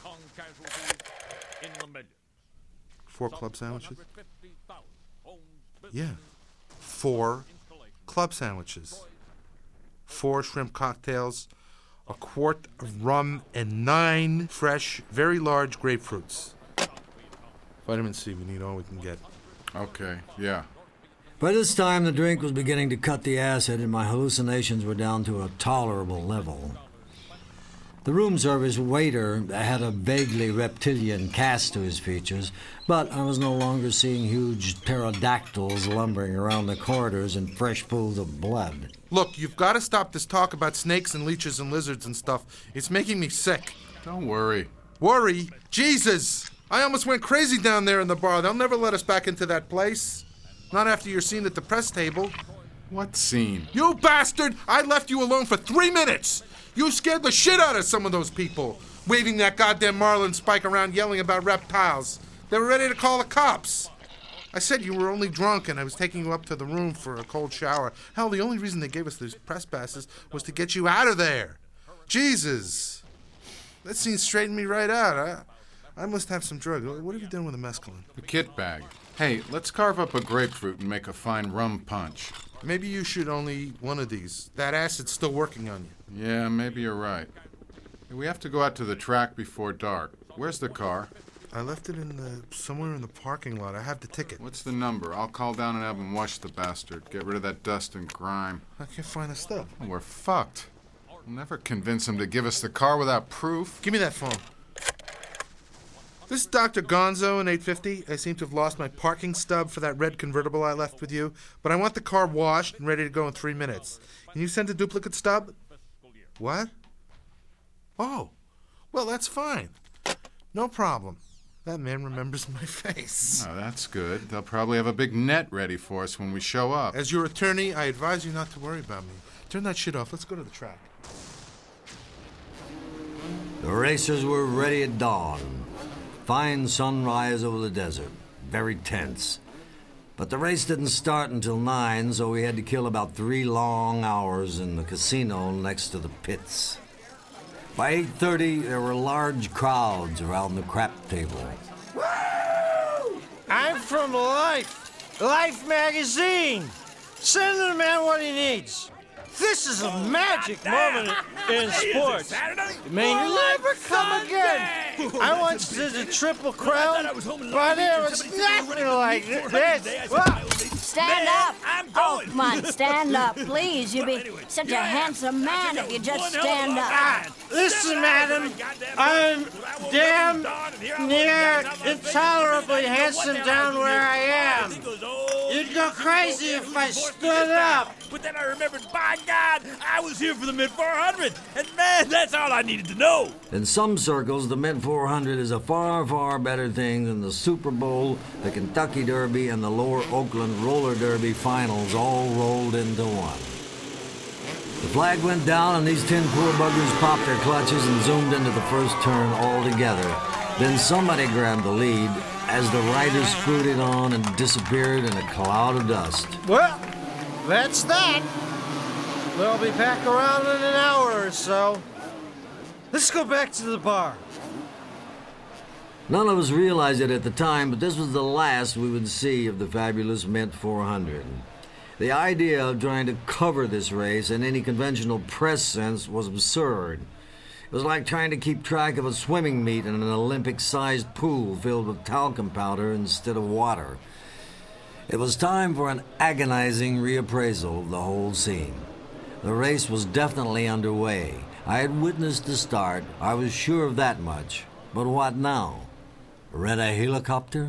4 club sandwiches? Yeah. 4 club sandwiches. 4 shrimp cocktails, a quart of rum, and 9 fresh, very large grapefruits. Vitamin C, we need all we can get. Okay, yeah. By this time, the drink was beginning to cut the acid, and my hallucinations were down to a tolerable level. The room service waiter had a vaguely reptilian cast to his features, but I was no longer seeing huge pterodactyls lumbering around the corridors in fresh pools of blood. Look, you've got to stop this talk about snakes and leeches and lizards and stuff. It's making me sick. Don't worry. Worry? Jesus! I almost went crazy down there in the bar. They'll never let us back into that place. Not after your scene at the press table. What scene? You bastard! I left you alone for 3 minutes! You scared the shit out of some of those people, waving that goddamn marlin spike around yelling about reptiles. They were ready to call the cops. I said you were only drunk and I was taking you up to the room for a cold shower. Hell, the only reason they gave us those press passes was to get you out of there. Jesus. That scene straightened me right out. I must have some drug. What have you done with the mescaline? The kit bag. Hey, let's carve up a grapefruit and make a fine rum punch. Maybe you should only eat one of these. That acid's still working on you. Yeah, maybe you're right. We have to go out to the track before dark. Where's the car? I left it somewhere in the parking lot. I have the ticket. What's the number? I'll call down and have them wash the bastard. Get rid of that dust and grime. I can't find the stub. Oh, we're fucked. We'll never convince him to give us the car without proof. Give me that phone. This is Dr. Gonzo in 850. I seem to have lost my parking stub for that red convertible I left with you, but I want the car washed and ready to go in 3 minutes. Can you send a duplicate stub? What? Oh, well, that's fine. No problem. That man remembers my face. Oh, that's good. They'll probably have a big net ready for us when we show up. As your attorney, I advise you not to worry about me. Turn that shit off. Let's go to the track. The racers were ready at dawn. Fine sunrise over the desert. Very tense. But the race didn't start until 9, so we had to kill about 3 long hours in the casino next to the pits. By 8:30, there were large crowds around the crap table. Woo! I'm from Life magazine. Send the man what he needs. This is a magic moment in sports. May never come again. I once did the Triple Crown, but it was nothing like this. Stand up. Oh, come on, stand up, please. You'd be such a handsome man if you just stand up. Listen, madam, I'm damn near intolerably handsome down where I am. You'd go crazy if I stood up. But then I remembered, by God, I was here for the mid-400, and man, that's all I needed to know. In some circles, the mid-400 is a far, far better thing than the Super Bowl, the Kentucky Derby, and the Lower Oakland Roller Derby finals all rolled into one. The flag went down, and these 10 poor buggers popped their clutches and zoomed into the first turn all together. Then somebody grabbed the lead as the riders scooted on and disappeared in a cloud of dust. Well, that's that. They'll be back around in an hour or so. Let's go back to the bar. None of us realized it at the time, but this was the last we would see of the fabulous Mint 400. The idea of trying to cover this race in any conventional press sense was absurd. It was like trying to keep track of a swimming meet in an Olympic-sized pool filled with talcum powder instead of water. It was time for an agonizing reappraisal of the whole scene. The race was definitely underway. I had witnessed the start. I was sure of that much. But what now? Rent a helicopter?